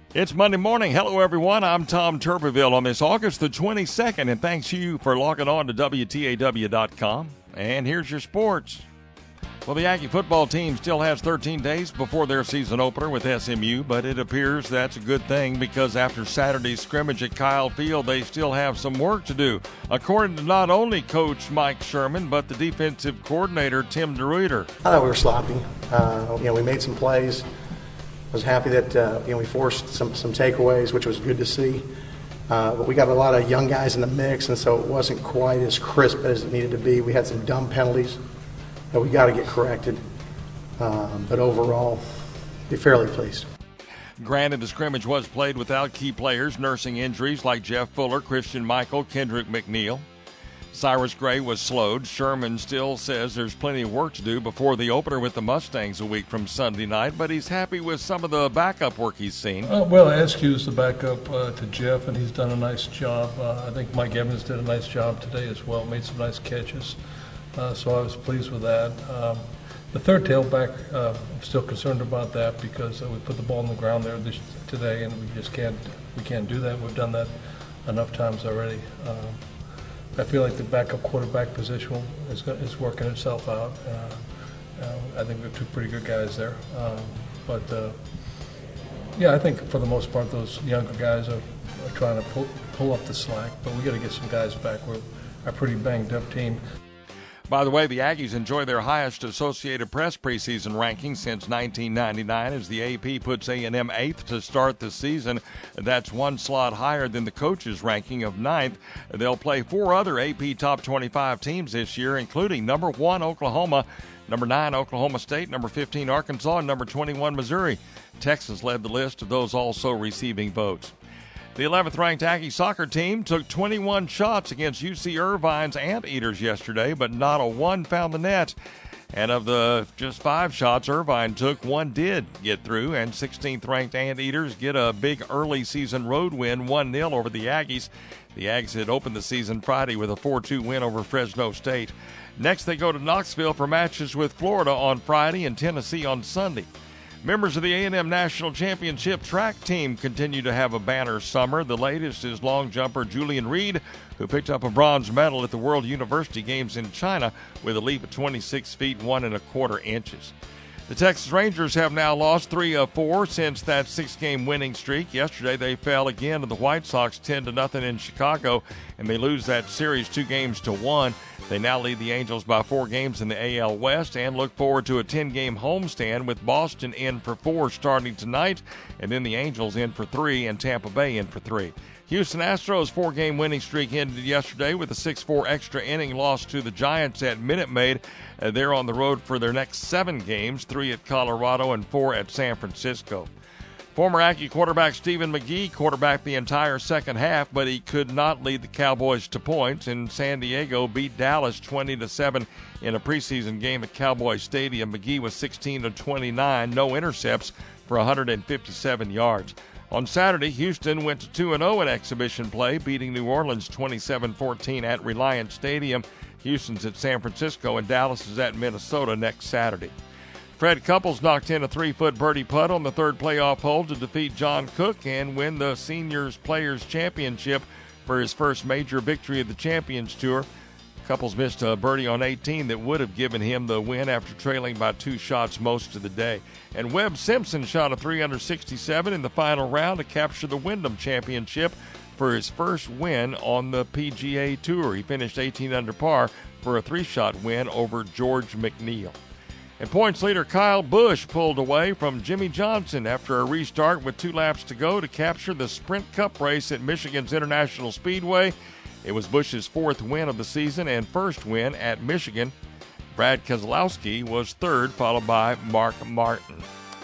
It's Monday morning. Hello, everyone. I'm Tom Tuberville on this August the 22nd, and thanks you for logging on to WTAW.com. And here's your sports. Well, the Aggie football team still has 13 days before their season opener with SMU, but it appears that's a good thing because after Saturday's scrimmage at Kyle Field, they still have some work to do, according to not only Coach Mike Sherman, but the defensive coordinator, Tim DeRuyter. I thought we were sloppy. We made some plays. I was happy that we forced some takeaways, which was good to see. But we got a lot of young guys in the mix, and so it wasn't quite as crisp as it needed to be. We had some dumb penalties that we got to get corrected. But overall, be fairly pleased. Granted, the scrimmage was played without key players nursing injuries like Jeff Fuller, Christian Michael, Kendrick McNeil. Cyrus Gray was slowed. Sherman still says there's plenty of work to do before the opener with the Mustangs a week from Sunday night, but he's happy with some of the backup work he's seen. Askew's the backup to Jeff, and he's done a nice job. I think Mike Evans did a nice job today as well, made some nice catches. So I was pleased with that. The third tailback, I'm still concerned about that because we put the ball on the ground there today, and we can't do that. We've done that enough times already. I feel like the backup quarterback position is working itself out. I think we have two pretty good guys there. I think for the most part those younger guys are trying to pull up the slack, but we got to get some guys back. We're a pretty banged up team. By the way, the Aggies enjoy their highest Associated Press preseason ranking since 1999 as the AP puts A&M 8th to start the season. That's one slot higher than the coaches' ranking of 9th. They'll play 4 other AP Top 25 teams this year, including number 1 Oklahoma, number 9 Oklahoma State, number 15 Arkansas, and number 21 Missouri. Texas led the list of those also receiving votes. The 11th-ranked Aggie soccer team took 21 shots against UC Irvine's Anteaters yesterday, but not a one found the net. And of the just 5 shots Irvine took, 1 did get through, and 16th-ranked Anteaters get a big early-season road win, 1-0 over the Aggies. The Aggies had opened the season Friday with a 4-2 win over Fresno State. Next, they go to Knoxville for matches with Florida on Friday and Tennessee on Sunday. Members of the A&M National Championship track team continue to have a banner summer. The latest is long jumper Julian Reed, who picked up a bronze medal at the World University Games in China with a leap of 26 feet 1 1/4 inches. The Texas Rangers have now lost 3 of 4 since that 6-game winning streak. Yesterday they fell again to the White Sox 10-0 in Chicago, and they lose that series 2-1. They now lead the Angels by 4 games in the AL West and look forward to a 10-game homestand with Boston in for 4 starting tonight, and then the Angels in for 3 and Tampa Bay in for 3. Houston Astros' 4-game winning streak ended yesterday with a 6-4 extra inning loss to the Giants at Minute Maid. They're on the road for their next 7 games, 3 at Colorado and 4 at San Francisco. Former Aggie quarterback Stephen McGee quarterbacked the entire second half, but he could not lead the Cowboys to points, and San Diego beat Dallas 20-7 in a preseason game at Cowboy Stadium. McGee was 16-29, no intercepts for 157 yards. On Saturday, Houston went to 2-0 in exhibition play, beating New Orleans 27-14 at Reliant Stadium. Houston's at San Francisco, and Dallas is at Minnesota next Saturday. Fred Couples knocked in a 3-foot birdie putt on the third playoff hole to defeat John Cook and win the Seniors Players Championship for his first major victory of the Champions Tour. Couples missed a birdie on 18 that would have given him the win after trailing by 2 shots most of the day. And Webb Simpson shot a 367 in the final round to capture the Wyndham Championship for his first win on the PGA Tour. He finished 18 under par for a 3-shot win over George McNeil. And points leader Kyle Busch pulled away from Jimmy Johnson after a restart with 2 laps to go to capture the Sprint Cup race at Michigan's International Speedway. It was Busch's 4th win of the season and first win at Michigan. Brad Keselowski was 3rd, followed by Mark Martin.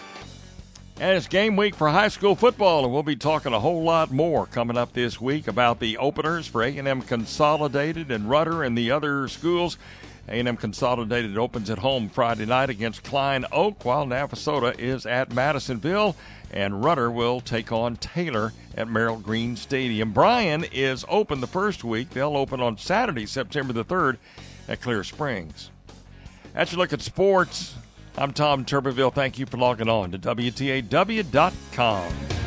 And it's game week for high school football, and we'll be talking a whole lot more coming up this week about the openers for A&M Consolidated and Rudder and the other schools. A&M Consolidated opens at home Friday night against Klein Oak, while Navasota is at Madisonville, and Rudder will take on Taylor at Merrill Green Stadium. Bryan is open the first week. They'll open on Saturday, September the 3rd at Clear Springs. That's your look at sports. I'm Tom Tuberville. Thank you for logging on to WTAW.com.